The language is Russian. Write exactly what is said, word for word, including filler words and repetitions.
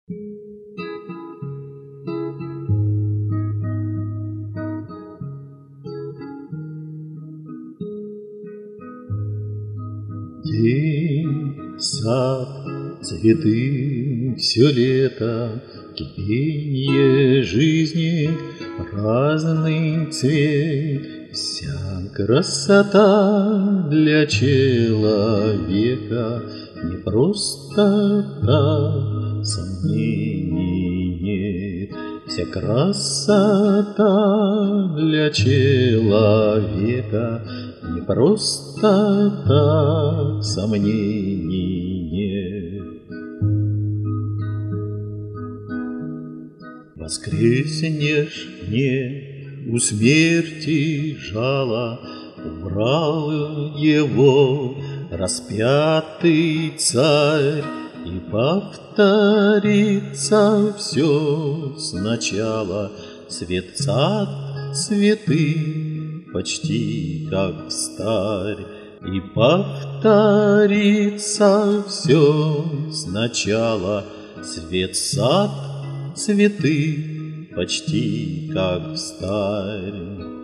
День, сад, цветы, все лето, кипенье жизни, разный цвет, вся красота для человека не просто так, сомнений нет. Вся красота для человека не просто так, сомнений нет. Воскреснешь мне у смерти жало, убрал его распятый царь, и повторится все сначала. Свет, сад, цветы, почти как встарь, и повторится все сначала. Свет, сад, цветы, почти как встарь.